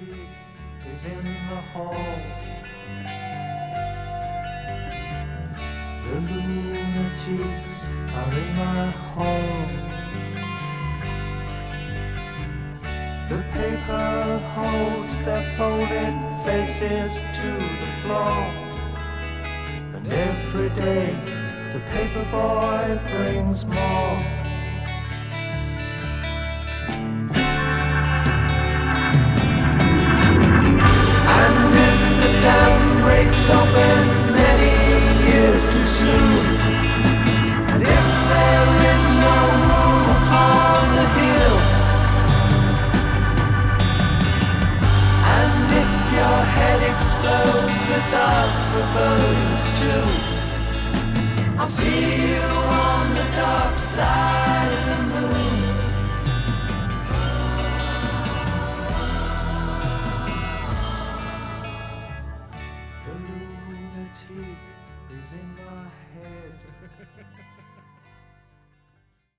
lunatic is in the hall. The lunatics are in my hall. The paper holds their folded faces to the floor, and every day the paper boy brings more. And if the dam breaks open many years too soon, and if there is no room upon the hill, and if your head explodes with dark forebodings too, I'll see you on the dark side of the moon. The lunatic is in my head.